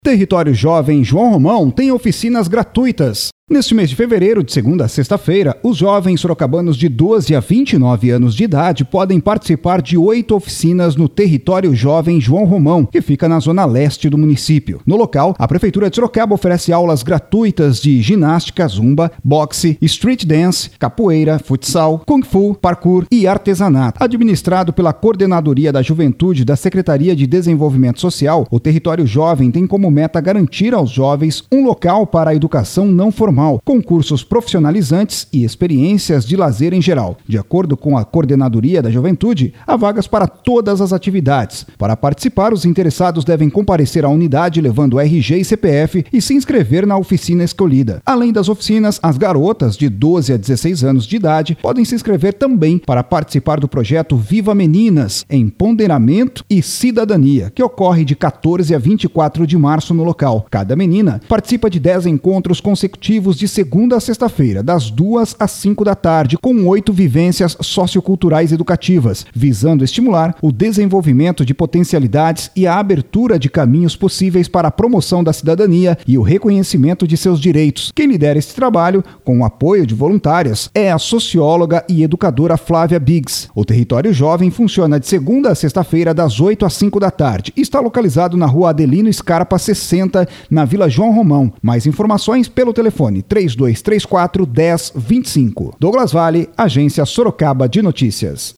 Território Jovem João Romão tem oficinas gratuitas. Neste mês de fevereiro, de segunda a sexta-feira, os jovens sorocabanos de 12 a 29 anos de idade podem participar de 8 oficinas no Território Jovem João Romão, que fica na zona leste do município. No local, a Prefeitura de Sorocaba oferece aulas gratuitas de ginástica, zumba, boxe, street dance, capoeira, futsal, kung fu, parkour e artesanato. Administrado pela Coordenadoria da Juventude da Secretaria de Desenvolvimento Social, o Território Jovem tem como meta garantir aos jovens um local para a educação não formal, com cursos profissionalizantes e experiências de lazer em geral. De acordo com a Coordenadoria da Juventude, há vagas para todas as atividades. Para participar, os interessados devem comparecer à unidade levando RG e CPF e se inscrever na oficina escolhida. Além das oficinas, as garotas de 12 a 16 anos de idade podem se inscrever também para participar do projeto Viva Meninas, Empoderamento e Cidadania, que ocorre de 14 a 24 de março no local. Cada menina participa de 10 encontros consecutivos de segunda a sexta-feira, das 2 às 5 da tarde, com 8 vivências socioculturais educativas, visando estimular o desenvolvimento de potencialidades e a abertura de caminhos possíveis para a promoção da cidadania e o reconhecimento de seus direitos. Quem lidera este trabalho, com o apoio de voluntárias, é a socióloga e educadora Flávia Biggs. O Território Jovem funciona de segunda a sexta-feira, das 8 às 5 da tarde, e está localizado na Rua Adelino Scarpa 60, na Vila João Romão. Mais informações pelo telefone 3234 1025. Douglas Vale, Agência Sorocaba de Notícias.